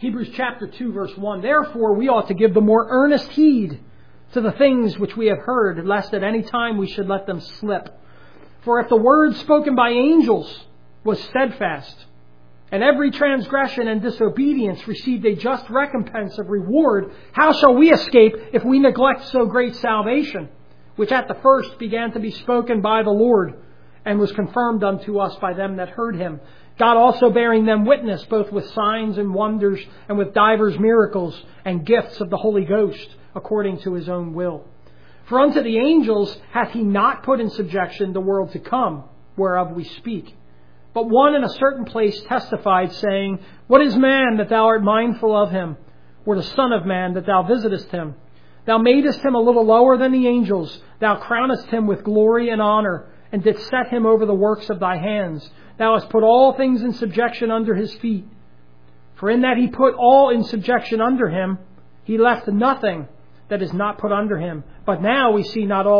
Hebrews chapter 2 verse 1. Therefore we ought to give the more earnest heed to the things which we have heard, lest at any time we should let them slip. For if the word spoken by angels was steadfast, and every transgression and disobedience received a just recompense of reward, how shall we escape if we neglect so great salvation, which at the first began to be spoken by the Lord, and was confirmed unto us by them that heard him? God also bearing them witness, both with signs and wonders, and with divers miracles and gifts of the Holy Ghost, according to his own will. For unto the angels hath he not put in subjection the world to come, whereof we speak. But one in a certain place testified, saying, What is man that thou art mindful of him? Or the Son of Man that thou visitest him? Thou madest him a little lower than the angels. Thou crownest him with glory and honor, and didst set him over the works of thy hands. Thou hast put all things in subjection under his feet. For in that he put all in subjection under him, he left nothing that is not put under him. But now we see not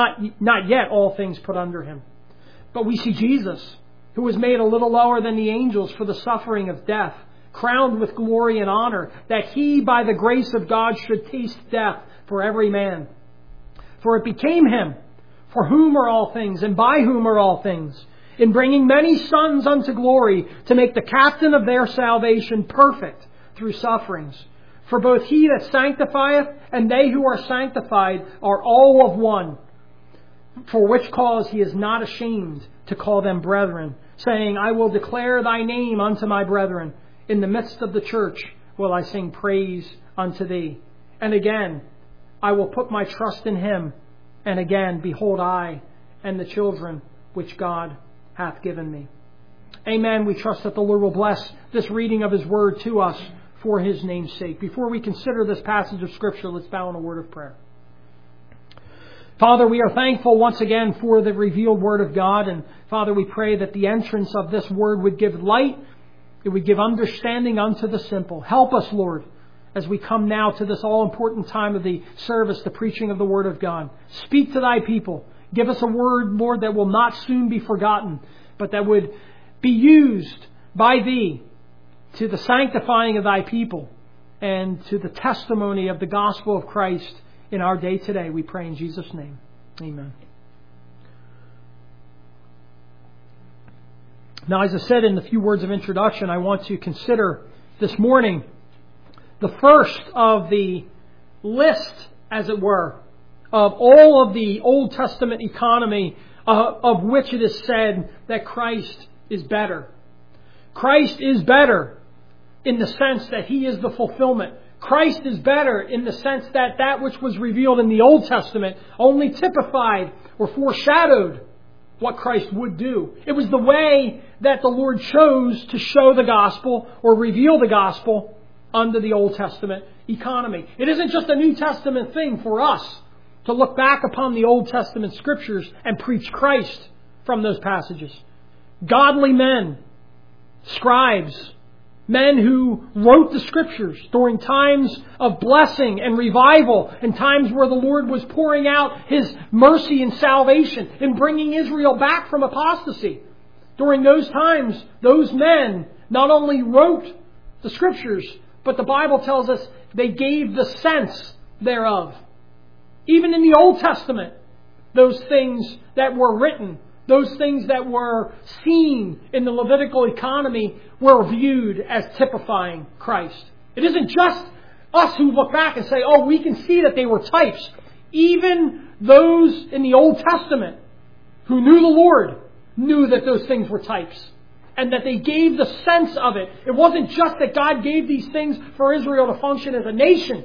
yet all things put under him. But we see Jesus, who was made a little lower than the angels for the suffering of death, crowned with glory and honor, that he by the grace of God should taste death for every man. For it became him, for whom are all things, and by whom are all things, in bringing many sons unto glory, to make the captain of their salvation perfect through sufferings. For both he that sanctifieth and they who are sanctified are all of one. For which cause he is not ashamed to call them brethren, saying, I will declare thy name unto my brethren. In the midst of the church will I sing praise unto thee. And again, I will put my trust in him. And again, behold, I and the children which God hath given me. Amen. We trust that the Lord will bless this reading of his word to us for his name's sake. Before we consider this passage of Scripture, let's bow in a word of prayer. Father, we are thankful once again for the revealed Word of God. And Father, we pray that the entrance of this Word would give light. It would give understanding unto the simple. Help us, Lord, as we come now to this all-important time of the service, the preaching of the Word of God. Speak to thy people. Give us a word, Lord, that will not soon be forgotten, but that would be used by thee to the sanctifying of thy people and to the testimony of the gospel of Christ in our day today. We pray in Jesus' name. Amen. Now, as I said in the few words of introduction, I want to consider this morning the first of the list, as it were, of all of the Old Testament economy of which it is said that Christ is better. Christ is better in the sense that he is the fulfillment. Christ is better in the sense that that which was revealed in the Old Testament only typified or foreshadowed what Christ would do. It was the way that the Lord chose to show the gospel or reveal the gospel under the Old Testament economy. It isn't just a New Testament thing for us to look back upon the Old Testament scriptures and preach Christ from those passages. Godly men, scribes, men who wrote the scriptures during times of blessing and revival and times where the Lord was pouring out his mercy and salvation and bringing Israel back from apostasy. During those times, those men not only wrote the scriptures, but the Bible tells us they gave the sense thereof. Even in the Old Testament, those things that were written, those things that were seen in the Levitical economy were viewed as typifying Christ. It isn't just us who look back and say, oh, we can see that they were types. Even those in the Old Testament who knew the Lord knew that those things were types and that they gave the sense of it. It wasn't just that God gave these things for Israel to function as a nation.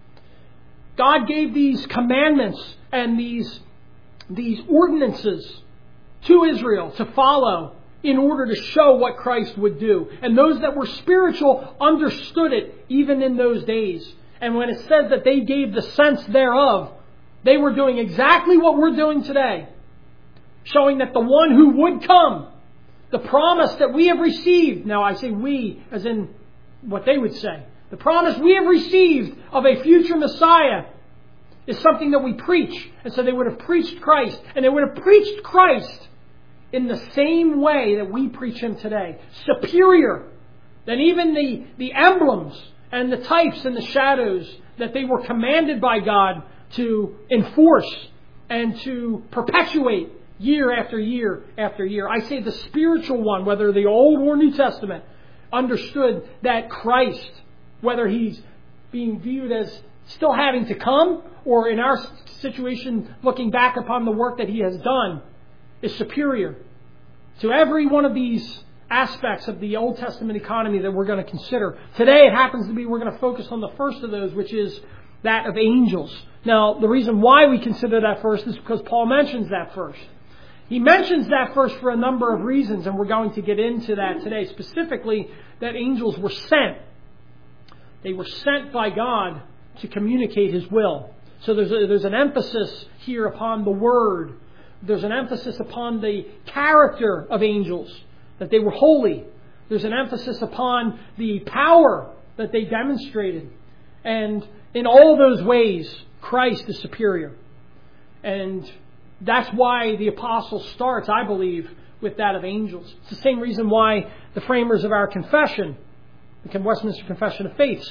God gave these commandments and these ordinances to Israel to follow in order to show what Christ would do. And those that were spiritual understood it even in those days. And when it says that they gave the sense thereof, they were doing exactly what we're doing today. Showing that the one who would come, the promise that we have received, now I say we as in what they would say, the promise we have received of a future Messiah is something that we preach. And so they would have preached Christ. And they would have preached Christ in the same way that we preach Him today. Superior Then even the emblems and the types and the shadows that they were commanded by God to enforce and to perpetuate year after year after year. I say the spiritual one, whether the Old or New Testament, understood that Christ, whether He's being viewed as still having to come, or in our situation, looking back upon the work that He has done, is superior to every one of these aspects of the Old Testament economy that we're going to consider. Today, it happens to be we're going to focus on the first of those, which is that of angels. Now, the reason why we consider that first is because Paul mentions that first. He mentions that first for a number of reasons, and we're going to get into that today. Specifically, that angels were sent. They were sent by God to communicate His will. So there's an emphasis here upon the Word. There's an emphasis upon the character of angels, that they were holy. There's an emphasis upon the power that they demonstrated. And in all those ways, Christ is superior. And that's why the apostle starts, I believe, with that of angels. It's the same reason why the framers of our confession, the Westminster Confession of Faith,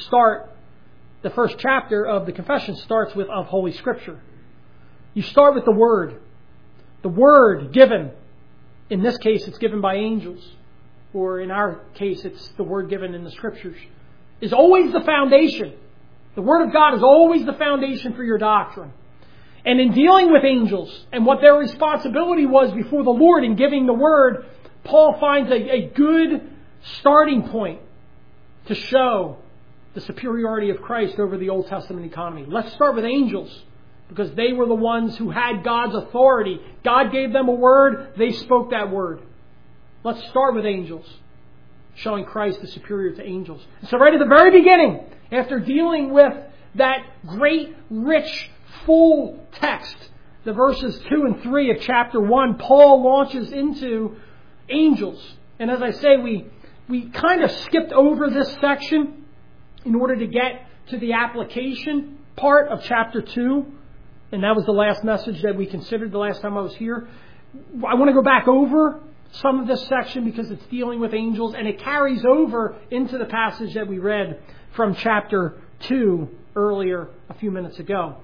the first chapter of the confession starts with of Holy Scripture. You start with the Word. The Word given. In this case, it's given by angels. Or in our case, it's the Word given in the Scriptures. Is always the foundation. The Word of God is always the foundation for your doctrine. And in dealing with angels and what their responsibility was before the Lord in giving the Word, Paul finds a good starting point to show the superiority of Christ over the Old Testament economy. Let's start with angels, because they were the ones who had God's authority. God gave them a word, they spoke that word. Let's start with angels, showing Christ is superior to angels. So right at the very beginning, after dealing with that great, rich, full text, the verses 2 and 3 of chapter 1, Paul launches into angels. And as I say, we kind of skipped over this section in order to get to the application part of chapter 2. And that was the last message that we considered the last time I was here. I want to go back over some of this section because it's dealing with angels, and it carries over into the passage that we read from chapter 2 earlier a few minutes ago.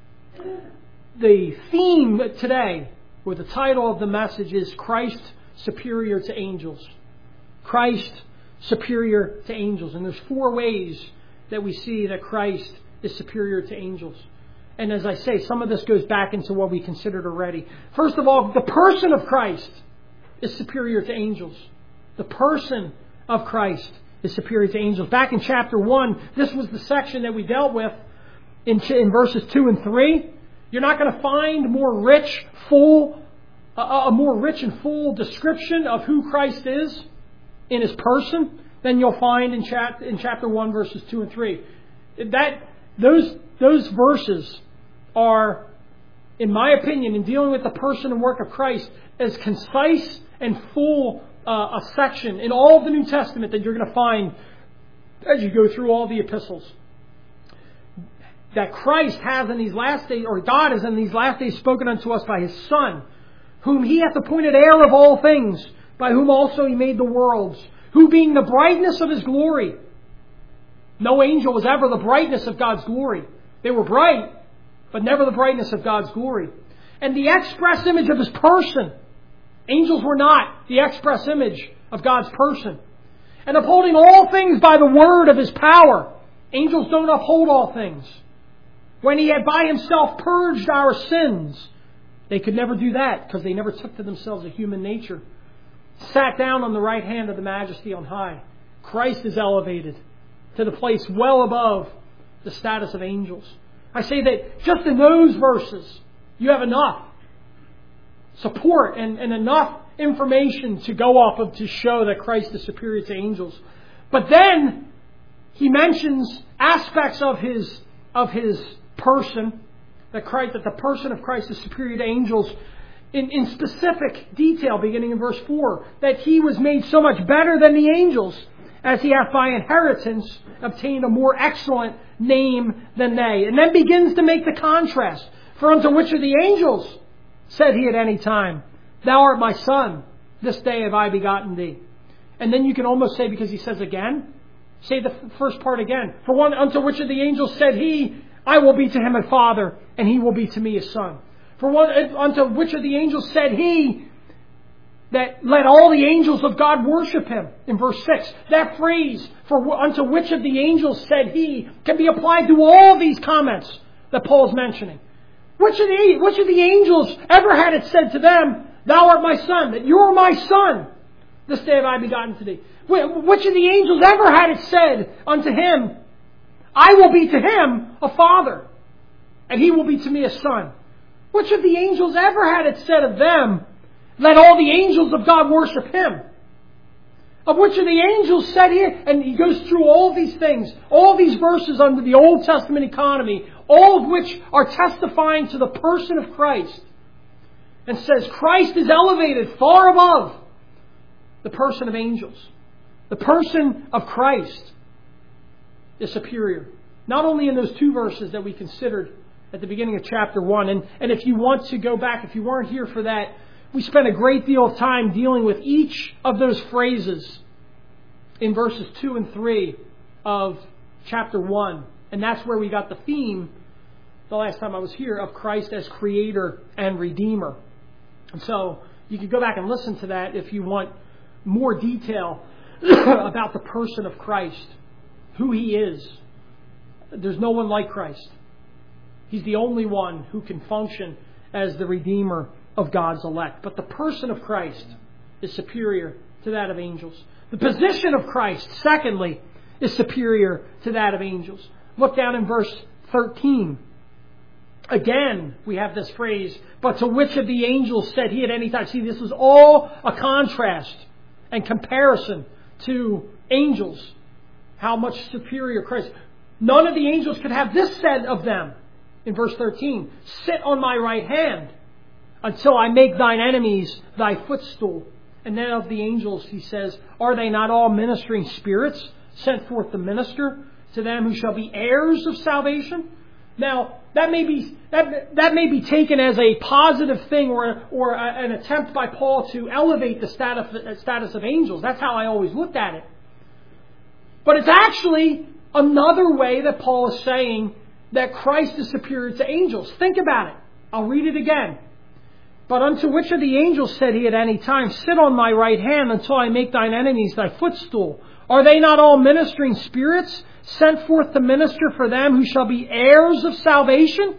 The theme today, or the title of the message, is Christ superior to angels. Christ superior to angels. And there's 4 ways that we see that Christ is superior to angels. And as I say, some of this goes back into what we considered already. First of all, the person of Christ is superior to angels. The person of Christ is superior to angels. Back in chapter 1, this was the section that we dealt with in verses 2 and 3. You're not going to find a more rich and full description of who Christ is in His person than you'll find in chapter 1, verses 2 and 3. Those verses are, in my opinion, in dealing with the person and work of Christ, as concise and full a section in all of the New Testament that you're going to find as you go through all the epistles. That Christ has in these last days, or God has in these last days spoken unto us by His Son, whom He hath appointed heir of all things, by whom also He made the worlds, who being the brightness of His glory. No angel was ever the brightness of God's glory. They were bright, but never the brightness of God's glory. And the express image of His person. Angels were not the express image of God's person. And upholding all things by the word of His power. Angels don't uphold all things. When He had by Himself purged our sins, they could never do that because they never took to themselves a human nature. Sat down on the right hand of the Majesty on high. Christ is elevated to the place well above the status of angels. I say that just in those verses, you have enough support and enough information to go off of to show that Christ is superior to angels. But then he mentions aspects of his person, that the person of Christ is superior to angels in specific detail, beginning in verse 4, that He was made so much better than the angels, as He hath by inheritance obtained a more excellent name than they. And then begins to make the contrast. For unto which of the angels said He at any time, Thou art my Son, this day have I begotten Thee. And then you can almost say, because he says again, say the first part again. For one, unto which of the angels said he, I will be to him a father, and he will be to me a son. For one, unto which of the angels said he, that let all the angels of God worship him, in verse 6. That phrase, for unto which of the angels said he, can be applied to all these comments that Paul is mentioning. Which of the angels ever had it said to them, thou art my son, that you're my son, this day have I begotten to thee? Which of the angels ever had it said unto him, I will be to him a father, and he will be to me a son? Which of the angels ever had it said of them, let all the angels of God worship him? Of which of the angels said here, and he goes through all these things, all these verses under the Old Testament economy, all of which are testifying to the person of Christ, and says Christ is elevated far above the person of angels. The person of Christ is superior. Not only in those two verses that we considered at the beginning of chapter 1, and if you want to go back, if you weren't here for that, we spent a great deal of time dealing with each of those phrases in verses 2 and 3 of chapter 1. And that's where we got the theme, the last time I was here, of Christ as Creator and Redeemer. And so you can go back and listen to that if you want more detail about the person of Christ, who He is. There's no one like Christ. He's the only one who can function as the Redeemer of God's elect. But the person of Christ is superior to that of angels. The position of Christ, secondly, is superior to that of angels. Look down in verse 13. Again, we have this phrase, but to which of the angels said he at any time? See, this is all a contrast and comparison to angels. How much superior Christ. None of the angels could have this said of them. In verse 13, sit on my right hand until I make thine enemies thy footstool. And then of the angels, he says, are they not all ministering spirits sent forth to minister to them who shall be heirs of salvation? Now, that may be taken as a positive thing or an attempt by Paul to elevate the status of angels. That's how I always looked at it. But it's actually another way that Paul is saying that Christ is superior to angels. Think about it. I'll read it again. But unto which of the angels said he at any time, sit on my right hand until I make thine enemies thy footstool? Are they not all ministering spirits sent forth to minister for them who shall be heirs of salvation?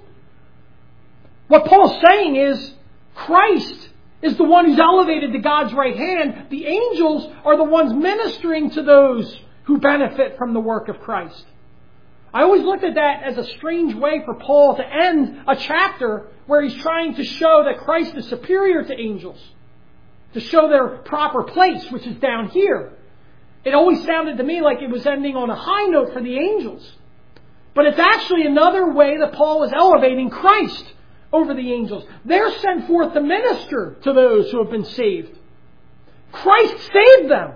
What Paul's saying is Christ is the one who's elevated to God's right hand. The angels are the ones ministering to those who benefit from the work of Christ. I always looked at that as a strange way for Paul to end a chapter where he's trying to show that Christ is superior to angels, to show their proper place, which is down here. It always sounded to me like it was ending on a high note for the angels. But it's actually another way that Paul is elevating Christ over the angels. They're sent forth to minister to those who have been saved. Christ saved them.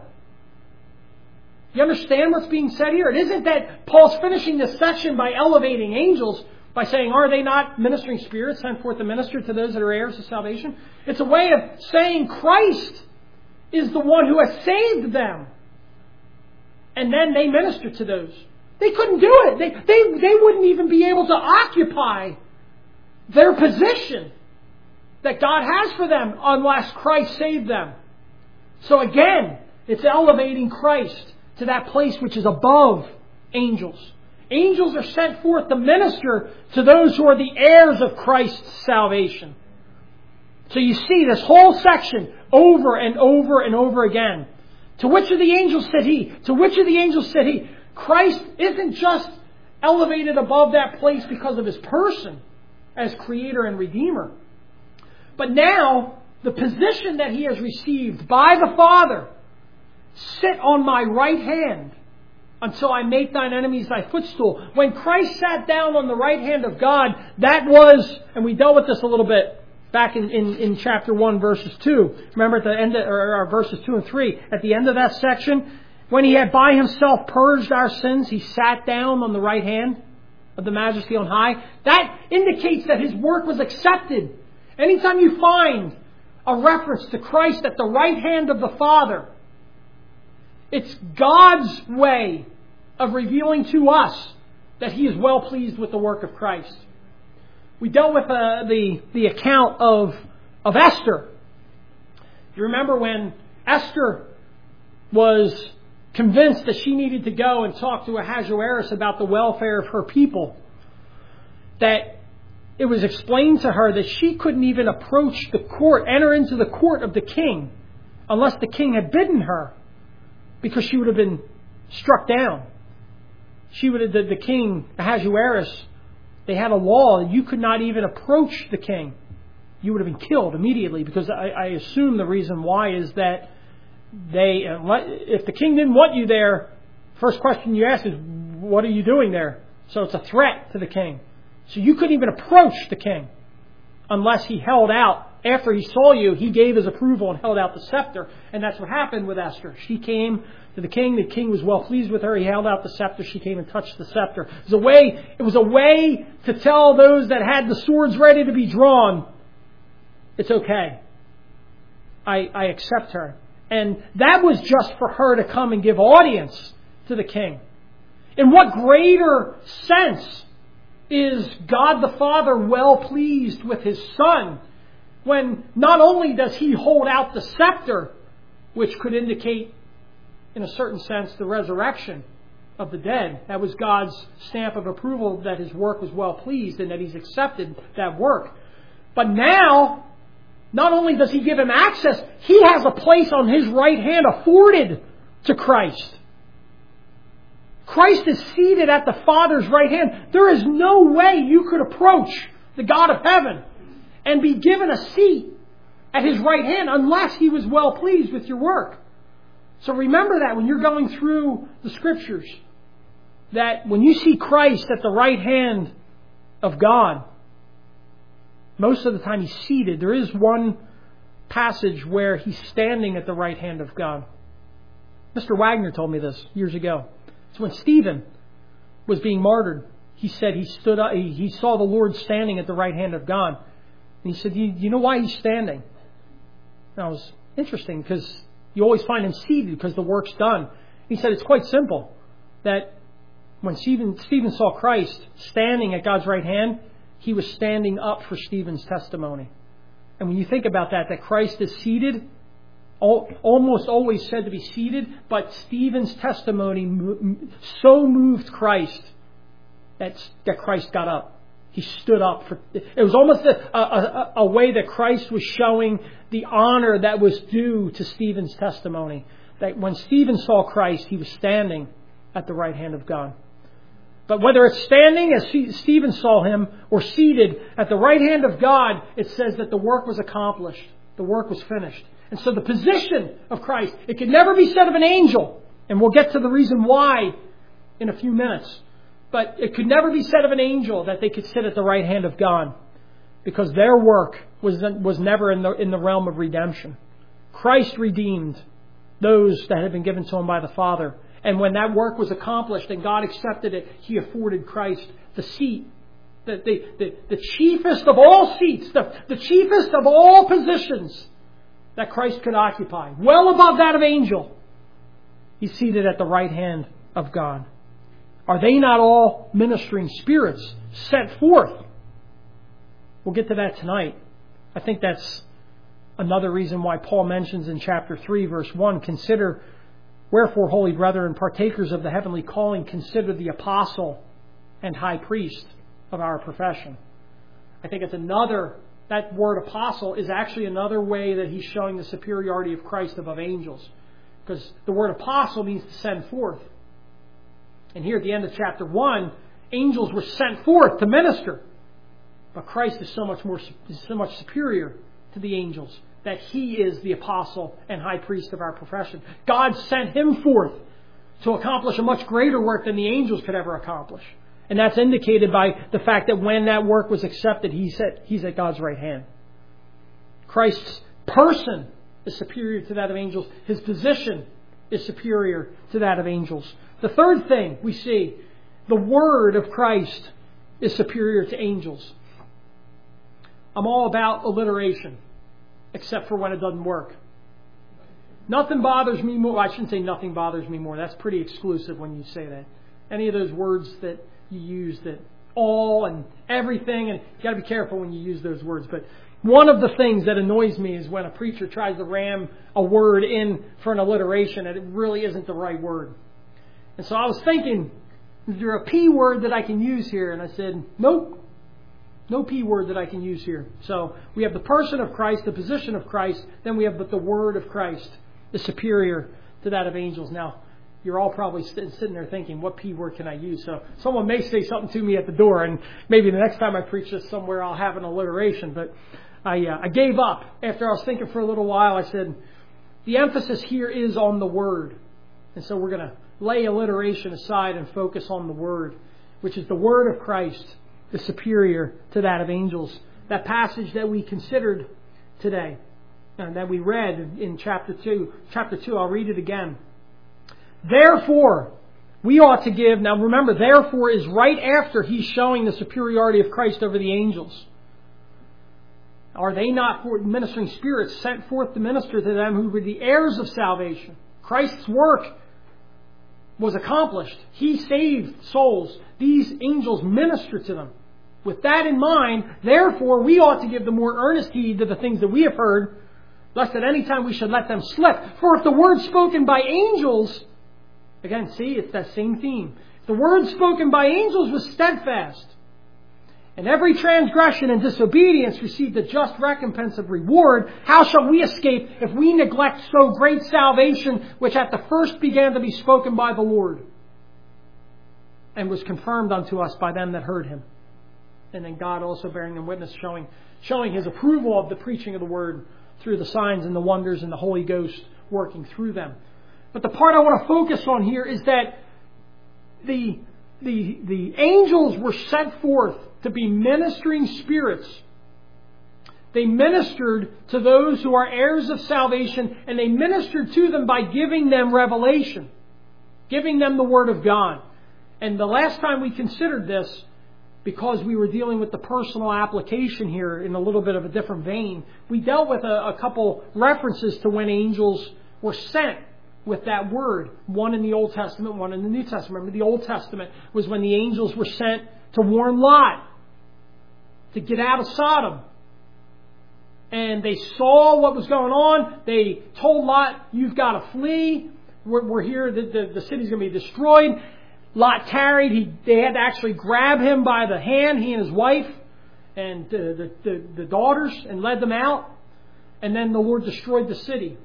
You understand what's being said here? It isn't that Paul's finishing this section by elevating angels, by saying, are they not ministering spirits sent forth to minister to those that are heirs of salvation? It's a way of saying Christ is the one who has saved them. And then they minister to those. They couldn't do it. They wouldn't even be able to occupy their position that God has for them unless Christ saved them. So again, it's elevating Christ to that place which is above angels. Angels are sent forth to minister to those who are the heirs of Christ's salvation. So you see this whole section over and over and over again. To which of the angels said he? To which of the angels said he? Christ isn't just elevated above that place because of His person as Creator and Redeemer. But now, the position that He has received by the Father, sit on my right hand until I make thine enemies thy footstool. When Christ sat down on the right hand of God, that was, and we dealt with this a little bit back in chapter 1, verses 2. Remember at the end of, or verses 2 and 3, at the end of that section, when He had by Himself purged our sins, He sat down on the right hand of the Majesty on high. That indicates that His work was accepted. Anytime you find a reference to Christ at the right hand of the Father, It's God's way of revealing to us that He is well pleased with the work of Christ. We dealt with the account of Esther. You remember when Esther was convinced that she needed to go and talk to Ahasuerus about the welfare of her people, that it was explained to her that she couldn't even approach the court, enter into the court of the king, unless the king had bidden her, because she would have been struck down. The king, Ahasuerus, they had a law that you could not even approach the king. You would have been killed immediately, because I assume the reason why is that if the king didn't want you there, first question you ask is, what are you doing there? So it's a threat to the king. So you couldn't even approach the king unless he held out. After he saw you, he gave his approval and held out the scepter. And that's what happened with Esther. She came to the king. The king was well pleased with her. He held out the scepter. She came and touched the scepter. It was a way to tell those that had the swords ready to be drawn, it's okay. I accept her. And that was just for her to come and give audience to the king. In what greater sense is God the Father well pleased with His Son, when not only does He hold out the scepter, which could indicate, in a certain sense, the resurrection of the dead. That was God's stamp of approval that His work was well pleased and that He's accepted that work. But now, not only does He give him access, He has a place on His right hand afforded to Christ. Christ is seated at the Father's right hand. There is no way you could approach the God of heaven and be given a seat at His right hand unless He was well pleased with your work. So remember that when you're going through the Scriptures, that when you see Christ at the right hand of God, most of the time He's seated. There is one passage where He's standing at the right hand of God. Mr. Wagner told me this years ago. It's when Stephen was being martyred. He said he stood up, he saw the Lord standing at the right hand of God. And he said, you know why He's standing? That was interesting, because you always find Him seated because the work's done. He said it's quite simple. That when Stephen saw Christ standing at God's right hand, he was standing up for Stephen's testimony. And when you think about that Christ is seated, almost always said to be seated, but Stephen's testimony so moved Christ that Christ got up. He stood up. It was almost a way that Christ was showing the honor that was due to Stephen's testimony. That when Stephen saw Christ, he was standing at the right hand of God. But whether it's standing as Stephen saw Him or seated at the right hand of God, it says that the work was accomplished. The work was finished. And so the position of Christ, it could never be said of an angel. And we'll get to the reason why in a few minutes. But it could never be said of an angel that they could sit at the right hand of God, because their work was never in the realm of redemption. Christ redeemed those that had been given to Him by the Father. And when that work was accomplished and God accepted it, He afforded Christ the seat, the chiefest of all seats, the chiefest of all positions that Christ could occupy, well above that of angel. He's seated at the right hand of God. Are they not all ministering spirits sent forth? We'll get to that tonight. I think that's another reason why Paul mentions in chapter 3, verse 1, consider, wherefore, holy brethren, partakers of the heavenly calling, consider the apostle and high priest of our profession. I think that word apostle is actually another way that he's showing the superiority of Christ above angels. Because the word apostle means to send forth. And here at the end of chapter 1, angels were sent forth to minister. But Christ is so much superior to the angels, that He is the apostle and high priest of our profession. God sent Him forth to accomplish a much greater work than the angels could ever accomplish. And that's indicated by the fact that when that work was accepted, He's at God's right hand. Christ's person is superior to that of angels. His position is superior to that of angels. The third thing we see, the word of Christ is superior to angels. I'm all about alliteration, except for when it doesn't work. Nothing bothers me more. I shouldn't say nothing bothers me more. That's pretty exclusive when you say that. Any of those words that you use, that all and everything, and you got to be careful when you use those words. But one of the things that annoys me is when a preacher tries to ram a word in for an alliteration and it really isn't the right word. And so I was thinking, is there a P word that I can use here? And I said, nope. No P word that I can use here. So we have the person of Christ, the position of Christ, then we have the word of Christ, is superior to that of angels. Now, you're all probably sitting there thinking, what P word can I use? So someone may say something to me at the door, and maybe the next time I preach this somewhere I'll have an alliteration. But I gave up. After I was thinking for a little while, I said, the emphasis here is on the word. And so we're going to lay alliteration aside and focus on the word, which is the word of Christ, is superior to that of angels. That passage that we considered today, and that we read in chapter 2. Chapter 2, I'll read it again. Therefore, we ought to give... Now remember, therefore is right after he's showing the superiority of Christ over the angels. Are they not ministering spirits sent forth to minister to them who were the heirs of salvation? Christ's work was accomplished. He saved souls. These angels minister to them. With that in mind, therefore, we ought to give the more earnest heed to the things that we have heard, lest at any time we should let them slip. For if the word spoken by angels, again, see, it's that same theme. If the word spoken by angels was steadfast, and every transgression and disobedience received a just recompense of reward, how shall we escape if we neglect so great salvation, which at the first began to be spoken by the Lord, and was confirmed unto us by them that heard him? And then God also bearing them witness, showing his approval of the preaching of the word through the signs and the wonders and the Holy Ghost working through them. But the part I want to focus on here is that the angels were sent forth to be ministering spirits. They ministered to those who are heirs of salvation, and they ministered to them by giving them revelation, giving them the Word of God. And the last time we considered this, because we were dealing with the personal application here in a little bit of a different vein, we dealt with a couple references to when angels were sent with that word. One in the Old Testament, one in the New Testament. Remember, the Old Testament was when the angels were sent to warn Lot to get out of Sodom. And they saw what was going on. They told Lot, you've got to flee. We're here. The city's going to be destroyed. Lot tarried. They had to actually grab him by the hand, he and his wife and the daughters, and led them out. And then the Lord destroyed the city.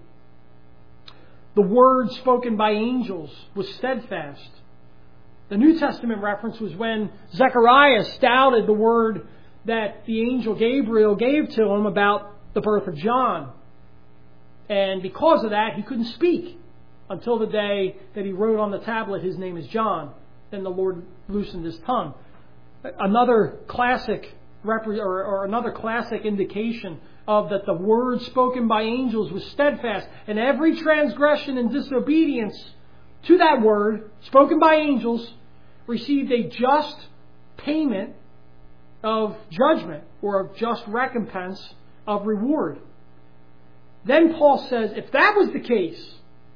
The word spoken by angels was steadfast. The New Testament reference was when Zechariah doubted the word that the angel Gabriel gave to him about the birth of John. And because of that, he couldn't speak until the day that he wrote on the tablet, his name is John. Then the Lord loosened his tongue. Another classic another classic indication of that the word spoken by angels was steadfast, and every transgression and disobedience to that word spoken by angels received a just payment of judgment, or of just recompense of reward. Then Paul says, if that was the case,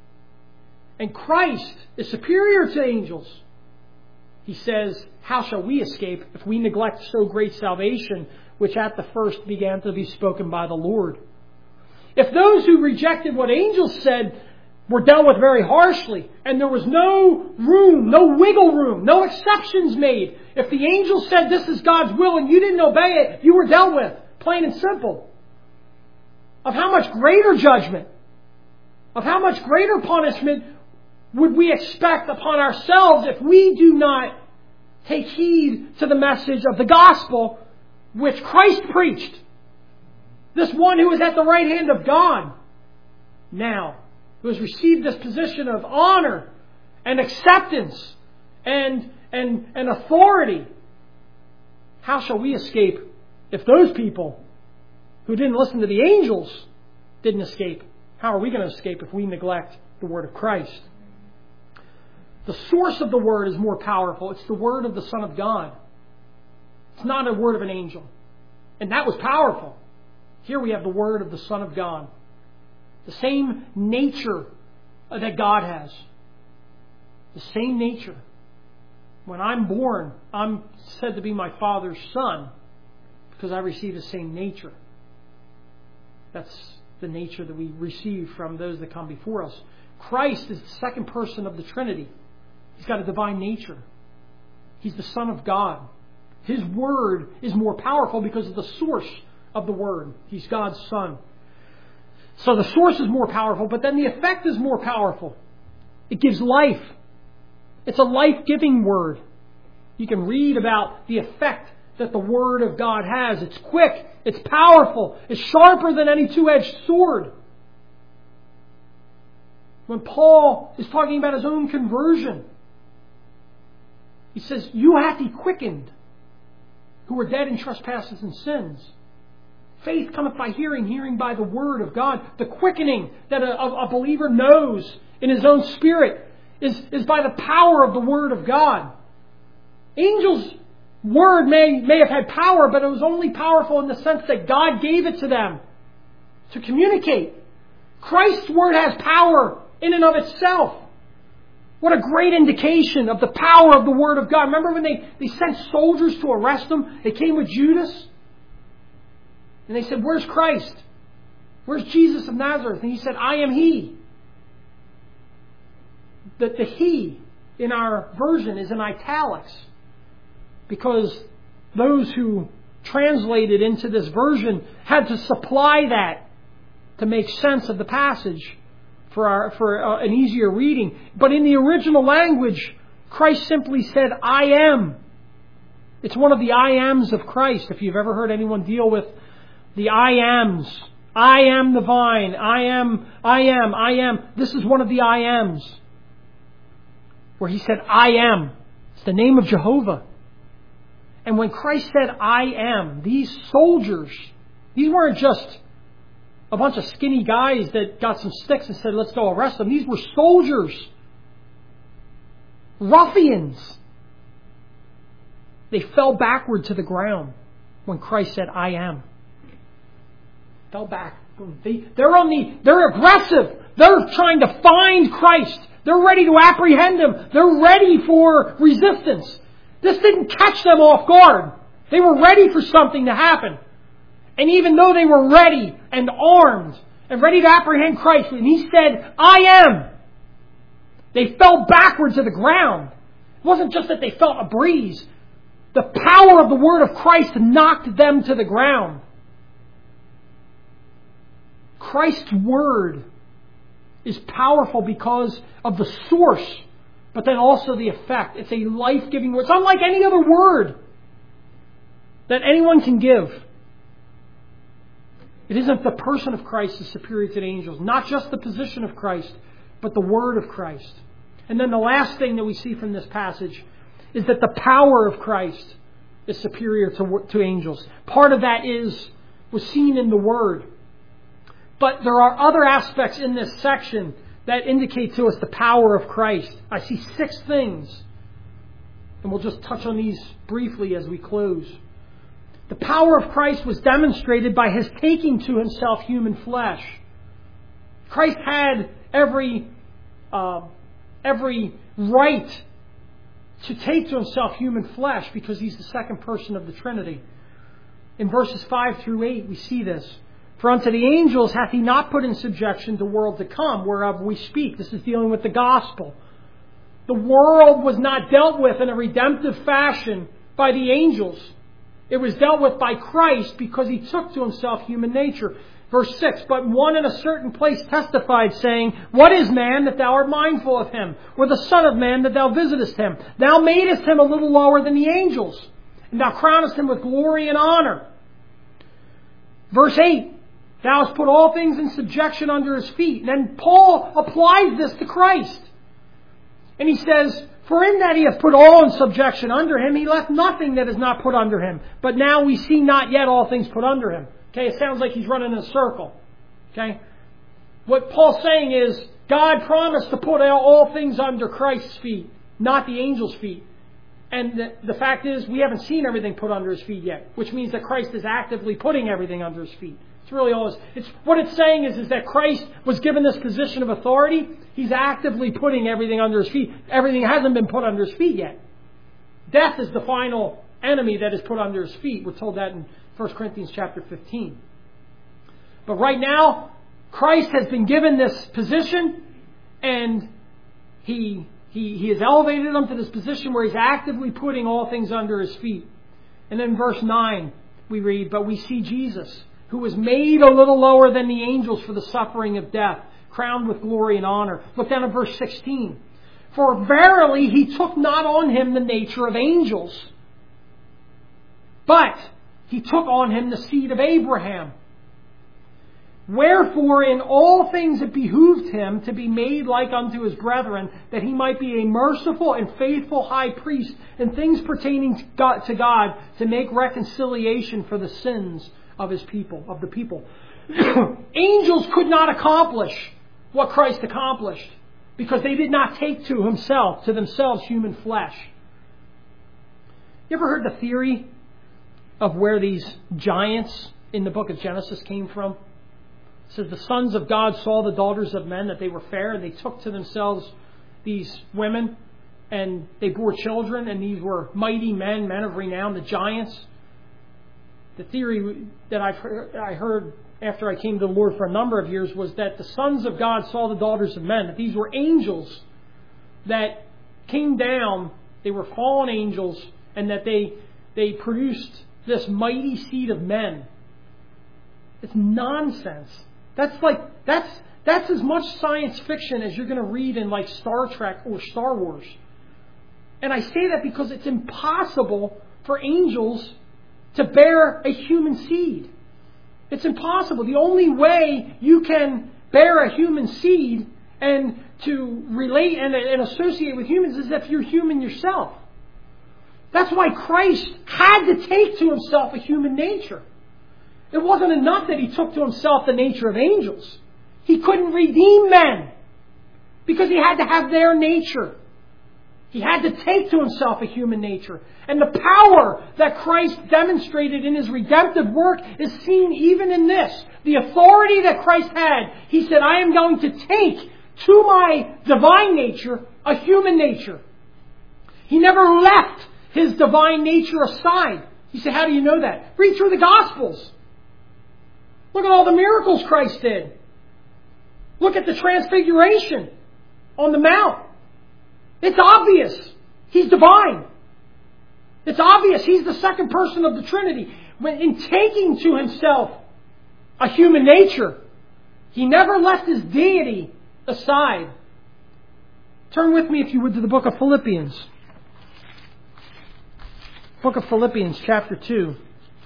and Christ is superior to angels, he says, how shall we escape if we neglect so great salvation, which at the first began to be spoken by the Lord? If those who rejected what angels said were dealt with very harshly, and there was no room, no wiggle room, no exceptions made, if the angel said this is God's will and you didn't obey it, you were dealt with, plain and simple. Of how much greater judgment, of how much greater punishment would we expect upon ourselves if we do not take heed to the message of the gospel which Christ preached? This one who is at the right hand of God now, who has received this position of honor and acceptance and authority. How shall we escape if those people who didn't listen to the angels didn't escape? How are we going to escape if we neglect the word of Christ? The source of the word is more powerful. It's the word of the Son of God. It's not a word of an angel. And that was powerful. Here we have the word of the Son of God. The same nature that God has. The same nature. When I'm born, I'm said to be my Father's son because I receive the same nature. That's the nature that we receive from those that come before us. Christ is the second person of the Trinity. He's got a divine nature. He's the Son of God. His Word is more powerful because of the source of the Word. He's God's Son. So the source is more powerful, but then the effect is more powerful. It gives life. It's a life-giving Word. You can read about the effect that the Word of God has. It's quick. It's powerful. It's sharper than any two-edged sword. When Paul is talking about his own conversion, he says, "You hath he quickened, who were dead in trespasses and sins." Faith cometh by hearing, hearing by the Word of God. The quickening that a believer knows in his own spirit is by the power of the Word of God. Angels' Word may have had power, but it was only powerful in the sense that God gave it to them to communicate. Christ's Word has power in and of itself. What a great indication of the power of the Word of God. Remember when they sent soldiers to arrest him? They came with Judas. And they said, "Where's Christ? Where's Jesus of Nazareth?" And he said, "I am He." The He in our version is in italics, because those who translated into this version had to supply that to make sense of the passage for an easier reading. But in the original language, Christ simply said, "I am." It's one of the I ams of Christ. If you've ever heard anyone deal with the I ams. I am the vine. I am. This is one of the I ams. Where he said, "I am." It's the name of Jehovah. And when Christ said, "I am," these soldiers, these weren't just a bunch of skinny guys that got some sticks and said, "Let's go arrest them." These were soldiers. Ruffians. They fell backward to the ground when Christ said, "I am." Fell back. They're aggressive. They're trying to find Christ. They're ready to apprehend Him. They're ready for resistance. This didn't catch them off guard. They were ready for something to happen. And even though they were ready and armed and ready to apprehend Christ, when He said, "I am," they fell backward to the ground. It wasn't just that they felt a breeze. The power of the Word of Christ knocked them to the ground. Christ's Word is powerful because of the source, but then also the effect. It's a life-giving Word. It's unlike any other Word that anyone can give. It isn't the person of Christ is superior to the angels. Not just the position of Christ, but the Word of Christ. And then the last thing that we see from this passage is that the power of Christ is superior to angels. Part of that was seen in the Word. But there are other aspects in this section that indicate to us the power of Christ. I see 6 things. And we'll just touch on these briefly as we close. The power of Christ was demonstrated by His taking to Himself human flesh. Christ had every right to take to Himself human flesh because He's the second person of the Trinity. In verses 5 through 8 we see this. "For unto the angels hath He not put in subjection the world to come, whereof we speak." This is dealing with the gospel. The world was not dealt with in a redemptive fashion by the angels. It was dealt with by Christ because He took to Himself human nature. Verse 6, "But one in a certain place testified, saying, What is man that Thou art mindful of him? Or the Son of man that Thou visitest him? Thou madest him a little lower than the angels, and Thou crownest him with glory and honor." Verse 8, "Thou hast put all things in subjection under His feet." And then Paul applies this to Christ. And he says, "For in that He hath put all in subjection under Him, He left nothing that is not put under Him. But now we see not yet all things put under Him." Okay, it sounds like he's running in a circle. Okay? What Paul's saying is, God promised to put all things under Christ's feet, not the angels' feet. And the fact is, we haven't seen everything put under His feet yet, which means that Christ is actively putting everything under His feet. It's really all it's what it's saying is that Christ was given this position of authority. He's actively putting everything under his feet. Everything hasn't been put under his feet yet. Death is the final enemy that is put under his feet. We're told that in 1 Corinthians chapter 15. But right now, Christ has been given this position, and He has elevated him to this position where he's actively putting all things under his feet. And then verse 9 we read, "But we see Jesus, who was made a little lower than the angels for the suffering of death, crowned with glory and honor." Look down at verse 16. "For verily he took not on him the nature of angels, but he took on him the seed of Abraham. Wherefore in all things it behooved him to be made like unto his brethren, that he might be a merciful and faithful high priest in things pertaining to God, to make reconciliation for the sins of his people, of the people." Angels could not accomplish what Christ accomplished, because they did not take to themselves human flesh. You ever heard the theory of where these giants in the book of Genesis came from? It says the sons of God saw the daughters of men, that they were fair, and they took to themselves these women, and they bore children, and these were mighty men, men of renown, the giants. The theory that I heard after I came to the Lord for a number of years was that the sons of God saw the daughters of men, that these were angels that came down, they were fallen angels, and that they produced this mighty seed of men. It's nonsense. That's as much science fiction as you're going to read in like Star Trek or Star Wars. And I say that because it's impossible for angels to bear a human seed. It's impossible. The only way you can bear a human seed and to relate and associate with humans is if you're human yourself. That's why Christ had to take to himself a human nature. It wasn't enough that he took to himself the nature of angels. He couldn't redeem men because he had to have their nature. He had to take to himself a human nature. And the power that Christ demonstrated in his redemptive work is seen even in this. The authority that Christ had. He said, "I am going to take to my divine nature a human nature." He never left his divine nature aside. You say, how do you know that? Read through the Gospels. Look at all the miracles Christ did. Look at the transfiguration on the Mount. It's obvious. He's divine. It's obvious. He's the second person of the Trinity. When in taking to himself a human nature, he never left his deity aside. Turn with me, if you would, to the book of Philippians. Book of Philippians, chapter 2.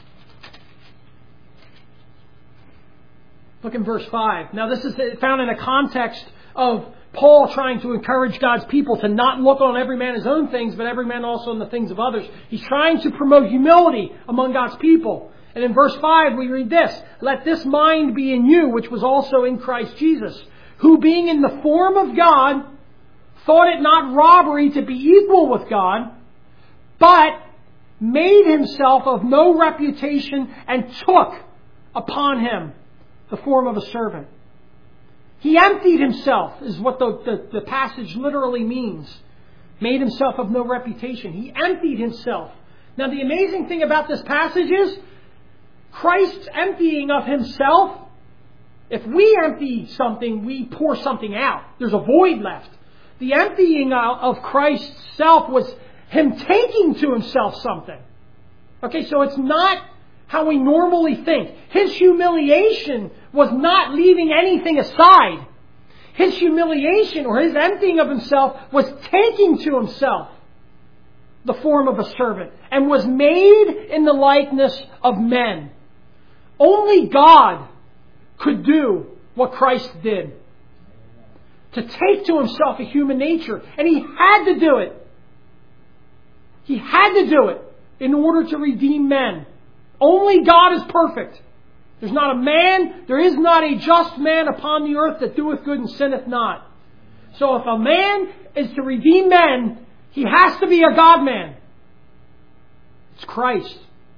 Look in verse 5. Now this is found in a context of Paul trying to encourage God's people to not look on every man his own things, but every man also on the things of others. He's trying to promote humility among God's people. And in verse 5 we read this: "Let this mind be in you, which was also in Christ Jesus, who being in the form of God, thought it not robbery to be equal with God, but made himself of no reputation, and took upon him the form of a servant." He emptied himself, is what the passage literally means. Made himself of no reputation. He emptied himself. Now the amazing thing about this passage is Christ's emptying of himself. If we empty something, we pour something out. There's a void left. The emptying of Christ's self was him taking to himself something. Okay, so it's not how we normally think. His humiliation was not leaving anything aside. His humiliation, or his emptying of himself, was taking to himself the form of a servant, and was made in the likeness of men. Only God could do what Christ did. To take to himself a human nature. And he had to do it. He had to do it in order to redeem men. Only God is perfect. There's not a man, there is not a just man upon the earth that doeth good and sinneth not. So if a man is to redeem men, he has to be a God-man. It's Christ.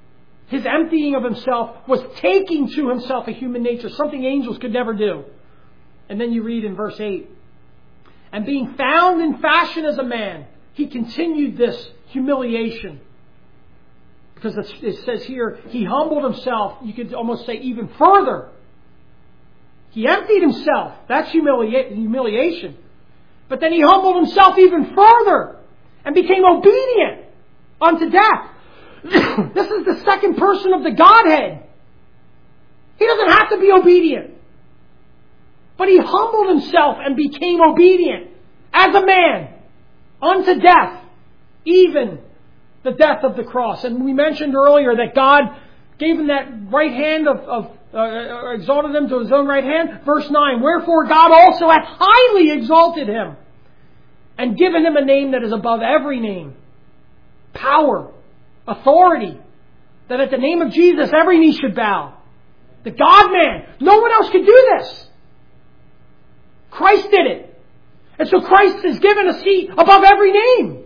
His emptying of himself was taking to himself a human nature, something angels could never do. And then you read in verse 8, and being found in fashion as a man, he continued this humiliation. Because it says here, he humbled himself, you could almost say even further. He emptied himself. That's humiliation. But then he humbled himself even further and became obedient unto death. This is the second person of the Godhead. He doesn't have to be obedient. But he humbled himself and became obedient as a man unto death, even the death of the cross. And we mentioned earlier that God gave him that right hand exalted him to his own right hand. Verse 9, wherefore God also hath highly exalted him and given him a name that is above every name. Power, authority, that at the name of Jesus every knee should bow. The God-man. No one else could do this. Christ did it. And so Christ is given a seat above every name.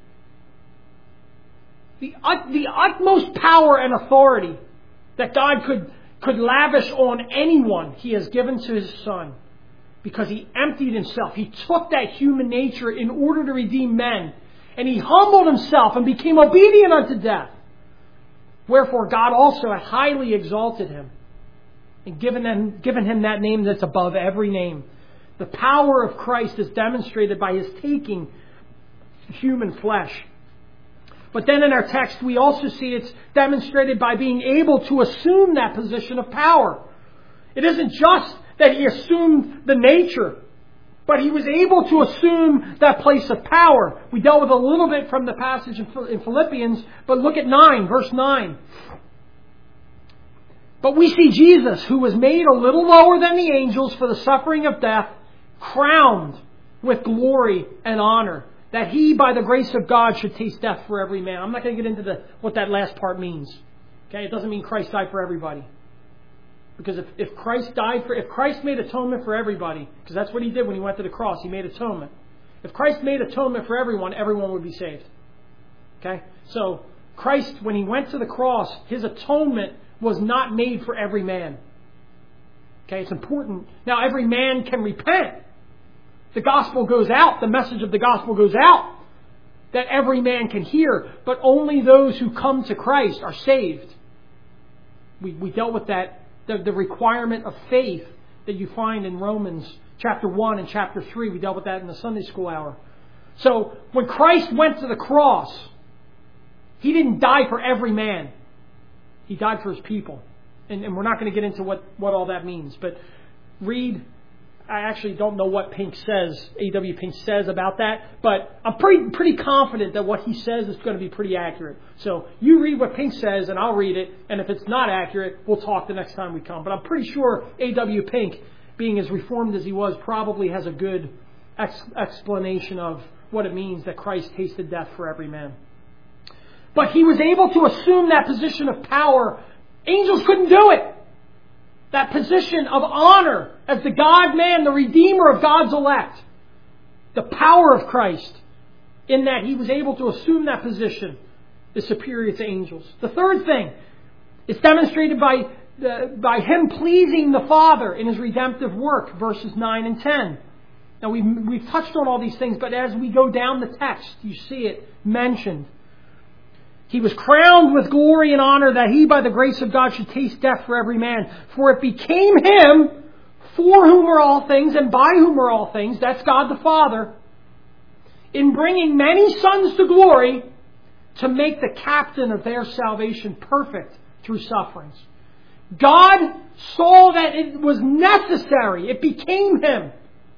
The utmost power and authority that God could lavish on anyone, He has given to His Son. Because He emptied Himself. He took that human nature in order to redeem men. And He humbled Himself and became obedient unto death. Wherefore God also hath highly exalted Him and given Him that name that's above every name. The power of Christ is demonstrated by His taking human flesh. But then in our text we also see it's demonstrated by being able to assume that position of power. It isn't just that He assumed the nature, but He was able to assume that place of power. We dealt with a little bit from the passage in Philippians, but look at 9, verse 9. But we see Jesus, who was made a little lower than the angels for the suffering of death, crowned with glory and honor, that He, by the grace of God, should taste death for every man. I'm not going to get into what that last part means. Okay, it doesn't mean Christ died for everybody. Because if Christ made atonement for everybody, because that's what He did when He went to the cross, He made atonement. If Christ made atonement for everyone, everyone would be saved. Okay? So, Christ, when He went to the cross, His atonement was not made for every man. Okay, it's important. Now, every man can repent. The gospel goes out, the message of the gospel goes out, that every man can hear, but only those who come to Christ are saved. We dealt with that, the requirement of faith that you find in Romans chapter 1 and chapter 3. We dealt with that in the Sunday school hour. So, when Christ went to the cross, He didn't die for every man. He died for His people. And we're not going to get into what all that means, but read. I actually don't know what Pink says, A.W. Pink says about that, but I'm pretty confident that what he says is going to be pretty accurate. So you read what Pink says and I'll read it, and if it's not accurate, we'll talk the next time we come. But I'm pretty sure A.W. Pink, being as reformed as he was, probably has a good explanation of what it means that Christ tasted death for every man. But He was able to assume that position of power. Angels couldn't do it. That position of honor as the God-man, the Redeemer of God's elect. The power of Christ in that He was able to assume that position is superior to angels. The third thing is demonstrated by Him pleasing the Father in His redemptive work, verses 9 and 10. Now we've touched on all these things, but as we go down the text, you see it mentioned. He was crowned with glory and honor that He, by the grace of God, should taste death for every man. For it became Him, for whom are all things, and by whom are all things, that's God the Father, in bringing many sons to glory, to make the captain of their salvation perfect through sufferings. God saw that it was necessary, it became Him,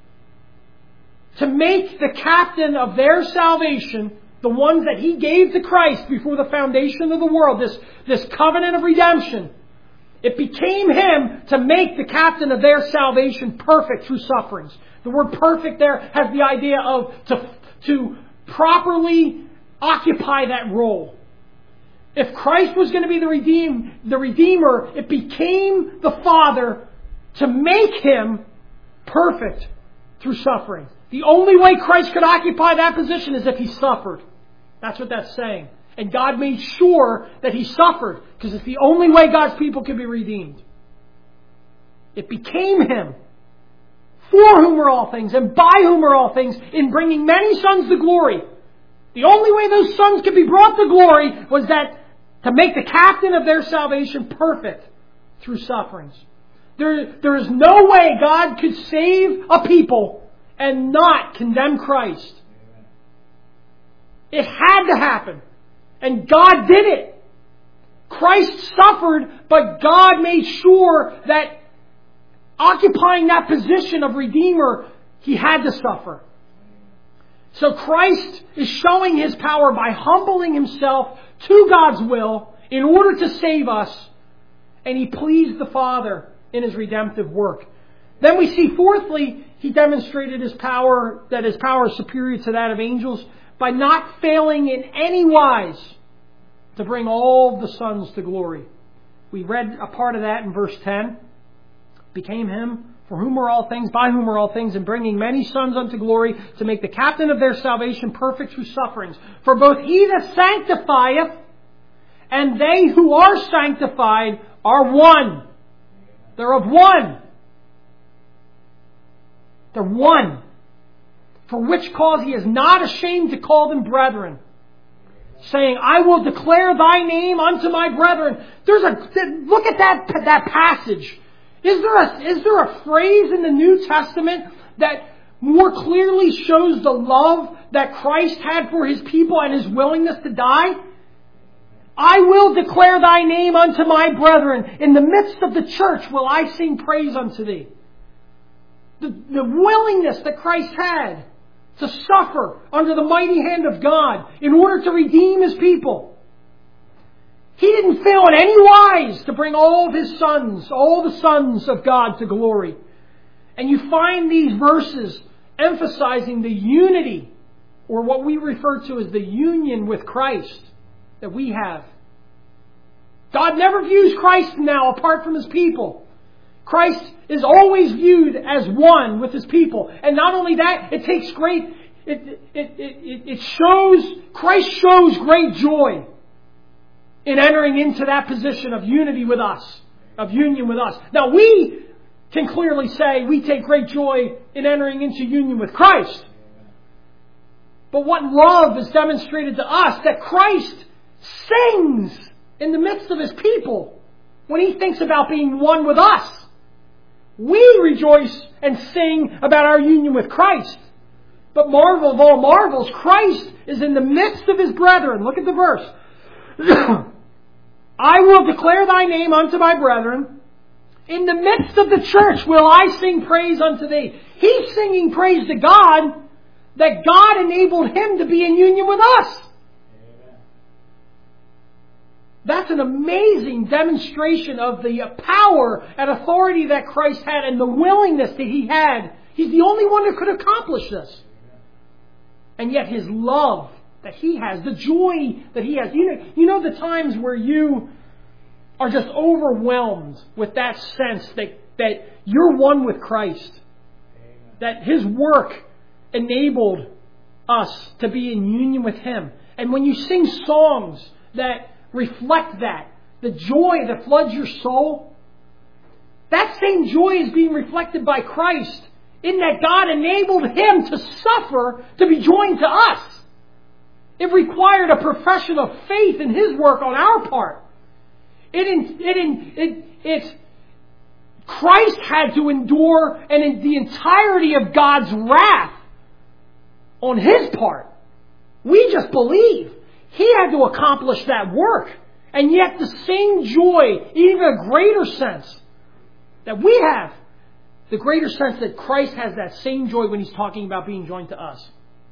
to make the captain of their salvation, the ones that He gave to Christ before the foundation of the world, this covenant of redemption, it became Him to make the captain of their salvation perfect through sufferings. The word perfect there has the idea of to properly occupy that role. If Christ was going to be the Redeemer, it became the Father to make Him perfect through suffering. The only way Christ could occupy that position is if He suffered. That's what that's saying. And God made sure that He suffered, because it's the only way God's people can be redeemed. It became Him, for whom are all things, and by whom are all things, in bringing many sons to glory. The only way those sons could be brought to glory was that to make the captain of their salvation perfect through sufferings. There is no way God could save a people and not condemn Christ. It had to happen. And God did it. Christ suffered, but God made sure that occupying that position of Redeemer, He had to suffer. So Christ is showing His power by humbling Himself to God's will in order to save us. And He pleased the Father in His redemptive work. Then we see, fourthly, He demonstrated His power, that His power is superior to that of angels, by not failing in any wise to bring all the sons to glory. We read a part of that in verse 10. Became Him, for whom are all things, by whom are all things, and bringing many sons unto glory, to make the captain of their salvation perfect through sufferings. For both He that sanctifieth and they who are sanctified are one. They're of one. They're one. For which cause He is not ashamed to call them brethren, saying, I will declare Thy name unto my brethren. Look at that passage. Is there a phrase in the New Testament that more clearly shows the love that Christ had for His people and His willingness to die? I will declare Thy name unto my brethren. In the midst of the church will I sing praise unto Thee. The willingness that Christ had to suffer under the mighty hand of God in order to redeem His people. He didn't fail in any wise to bring all of His sons, all the sons of God, to glory. And you find these verses emphasizing the unity, or what we refer to as the union with Christ, that we have. God never views Christ now apart from His people. Christ is always viewed as one with His people. And not only that, Christ shows great joy in entering into that position of unity with us, of union with us. Now we can clearly say we take great joy in entering into union with Christ. But what love is demonstrated to us, that Christ sings in the midst of His people when He thinks about being one with us. We rejoice and sing about our union with Christ. But marvel of all marvels, Christ is in the midst of His brethren. Look at the verse. I will declare Thy name unto my brethren. In the midst of the church will I sing praise unto Thee. He's singing praise to God that God enabled Him to be in union with us. Amen. That's an amazing demonstration of the power and authority that Christ had and the willingness that He had. He's the only one that could accomplish this. And yet His love that He has, the joy that He has. You know the times where you are just overwhelmed with that sense that you're one with Christ. Amen. That His work enabled us to be in union with Him. And when you sing songs that reflect that, the joy that floods your soul, that same joy is being reflected by Christ in that God enabled Him to suffer to be joined to us. It required a profession of faith in His work on our part. Christ had to endure the entirety of God's wrath on His part. We just believe. He had to accomplish that work. And yet the same joy, even a greater sense that we have, the greater sense that Christ has that same joy when He's talking about being joined to us.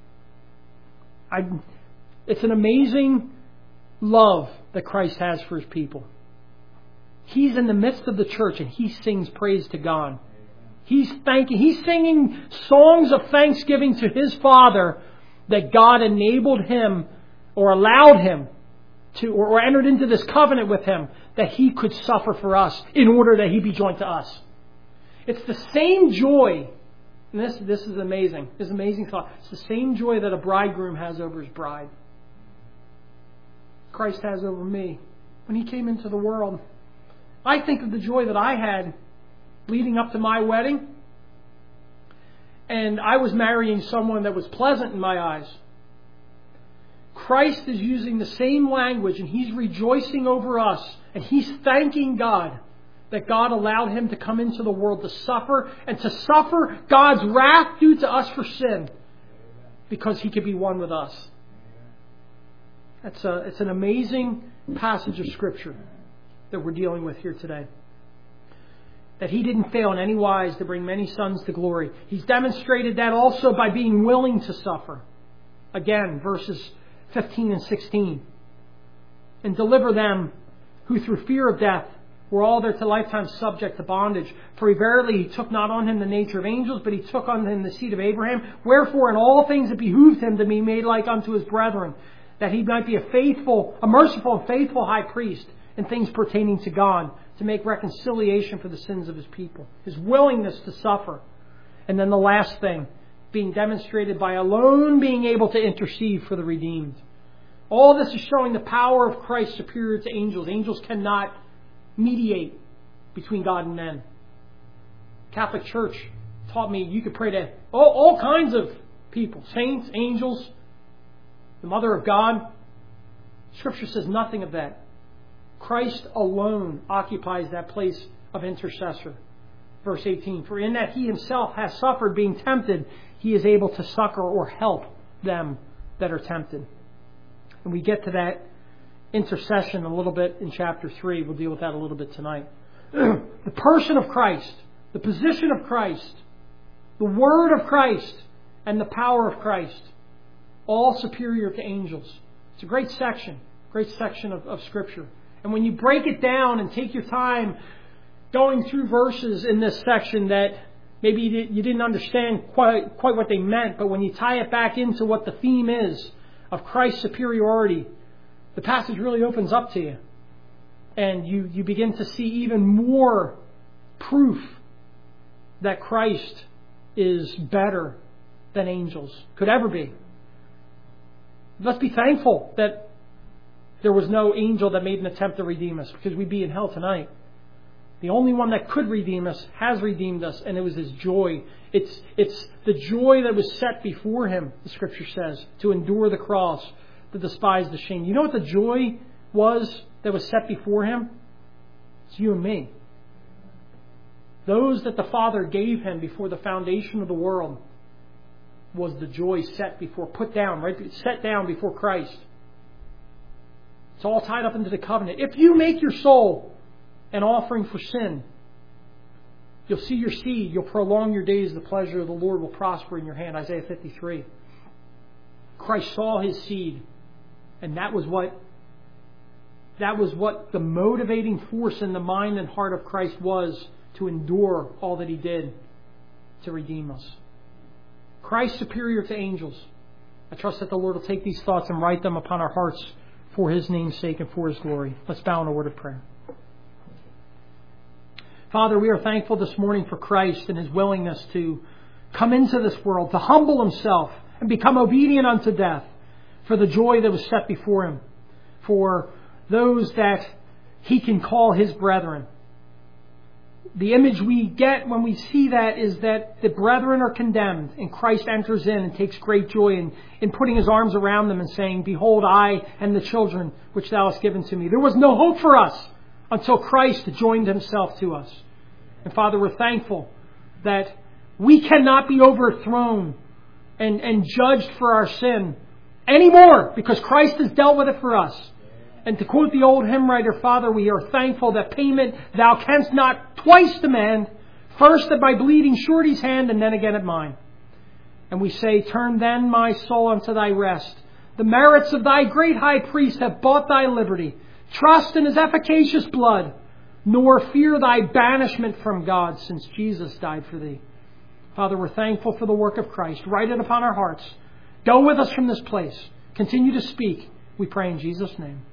It's an amazing love that Christ has for His people. He's in the midst of the church and He sings praise to God. He's singing songs of thanksgiving to His Father that God enabled Him or allowed Him to, or entered into this covenant with Him, that He could suffer for us in order that He be joined to us. It's the same joy. And this is amazing. This is an amazing thought. It's the same joy that a bridegroom has over his bride. Christ has over me when He came into the world. I think of the joy that I had leading up to my wedding. And I was marrying someone that was pleasant in my eyes. Christ is using the same language, and He's rejoicing over us. And He's thanking God that God allowed Him to come into the world to suffer, and to suffer God's wrath due to us for sin, because He could be one with us. It's an amazing passage of Scripture that we're dealing with here today. That He didn't fail in any wise to bring many sons to glory. He's demonstrated that also by being willing to suffer. Again, verses 15 and 16. And deliver them who through fear of death were all their lifetime subject to bondage. For verily He took not on Him the nature of angels, but He took on Him the seed of Abraham. Wherefore in all things it behooved Him to be made like unto His brethren, that He might be a merciful and faithful high priest in things pertaining to God, to make reconciliation for the sins of His people. His willingness to suffer. And then the last thing, being demonstrated by alone being able to intercede for the redeemed. All this is showing the power of Christ superior to angels. Angels cannot mediate between God and men. Catholic Church taught me you could pray to all kinds of people. Saints, angels, the Mother of God. Scripture says nothing of that. Christ alone occupies that place of intercessor. Verse 18, for in that He Himself has suffered being tempted, He is able to succor or help them that are tempted. And we get to that intercession a little bit in chapter 3. We'll deal with that a little bit tonight. The person of Christ, the position of Christ, the word of Christ, and the power of Christ, all superior to angels. It's a great section of Scripture. And when you break it down and take your time going through verses in this section that maybe you didn't understand quite what they meant, but when you tie it back into what the theme is of Christ's superiority, the passage really opens up to you. And you begin to see even more proof that Christ is better than angels could ever be. Let's be thankful that there was no angel that made an attempt to redeem us, because we'd be in hell tonight. The only one that could redeem us has redeemed us, and it was His joy. It's the joy that was set before Him, the Scripture says, to endure the cross, to despise the shame. You know what the joy was that was set before Him? It's you and me. Those that the Father gave Him before the foundation of the world was the joy set before Christ. It's all tied up into the covenant. If you make your soul an offering for sin, you'll see your seed, you'll prolong your days, the pleasure of the Lord will prosper in your hand. Isaiah 53. Christ saw His seed, and that was what the motivating force in the mind and heart of Christ was, to endure all that He did to redeem us. Christ superior to angels. I trust that the Lord will take these thoughts and write them upon our hearts for His name's sake and for His glory. Let's bow in a word of prayer. Father, we are thankful this morning for Christ and His willingness to come into this world, to humble Himself and become obedient unto death, for the joy that was set before Him, for those that He can call His brethren. The image we get when we see that is that the brethren are condemned, and Christ enters in and takes great joy in putting His arms around them and saying, behold, I and the children which Thou hast given to me. There was no hope for us until Christ joined Himself to us. And Father, we're thankful that we cannot be overthrown and judged for our sin anymore, because Christ has dealt with it for us. And to quote the old hymn writer, Father, we are thankful that payment Thou canst not twice demand, first at my bleeding surety's hand, and then again at mine. And we say, turn then my soul unto Thy rest. The merits of Thy great high priest have bought Thy liberty. Trust in His efficacious blood, nor fear Thy banishment from God, since Jesus died for Thee. Father, we're thankful for the work of Christ. Write it upon our hearts. Go with us from this place. Continue to speak. We pray in Jesus' name.